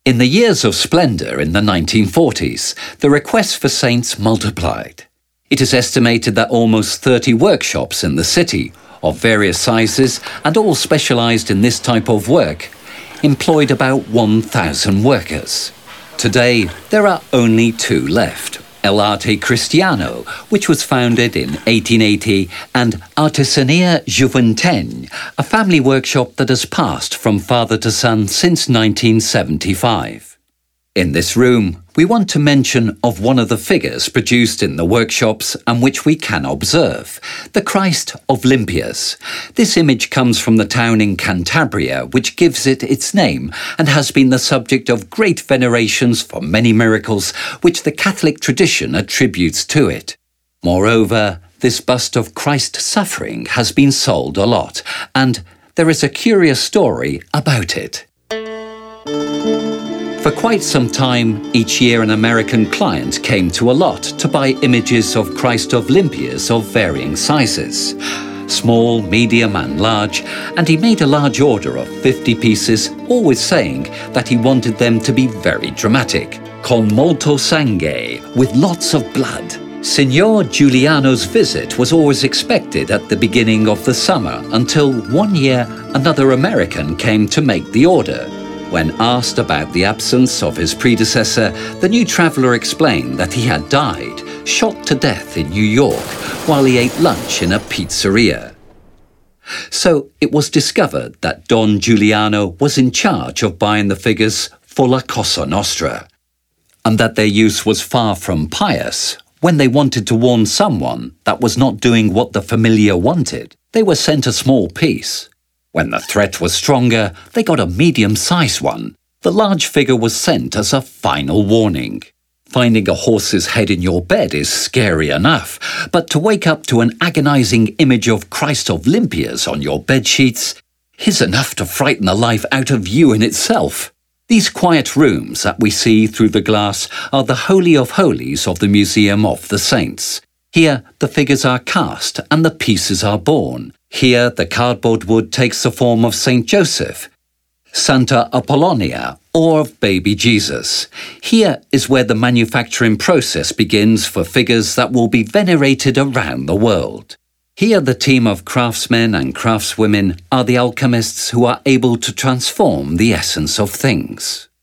In the years of splendour in the 1940s, the requests for saints multiplied. It is estimated that almost 30 workshops in the city, of various sizes and all specialised in this type of work, employed about 1,000 workers. Today, there are only 2 left. El Arte Cristiano, which was founded in 1880, and Artesania Juventen, a family workshop that has passed from father to son since 1975. In this room, we want to mention of one of the figures produced in the workshops and which we can observe, the Christ of Limpias. This image comes from the town in Cantabria, which gives it its name and has been the subject of great venerations for many miracles which the Catholic tradition attributes to it. Moreover, this bust of Christ suffering has been sold a lot, and there is a curious story about it. For quite some time, each year an American client came to a lot to buy images of Christ of Limpias of varying sizes, small, medium and large, and he made a large order of 50 pieces, always saying that he wanted them to be very dramatic, con molto sangue, with lots of blood. Signor Giuliano's visit was always expected at the beginning of the summer until one year another American came to make the order. When asked about the absence of his predecessor, the new traveller explained that he had died, shot to death in New York, while he ate lunch in a pizzeria. So it was discovered that Don Giuliano was in charge of buying the figures for La Cosa Nostra, and that their use was far from pious. When they wanted to warn someone that was not doing what the familiar wanted, they were sent a small piece. When the threat was stronger, they got a medium-sized one. The large figure was sent as a final warning. Finding a horse's head in your bed is scary enough, but to wake up to an agonizing image of Christ of Limpias on your bedsheets is enough to frighten the life out of you in itself. These quiet rooms that we see through the glass are the Holy of Holies of the Museum of the Saints. Here, the figures are cast and the pieces are born. Here, the cardboard wood takes the form of Saint Joseph, Santa Apollonia, or of baby Jesus. Here is where the manufacturing process begins for figures that will be venerated around the world. Here, the team of craftsmen and craftswomen are the alchemists who are able to transform the essence of things.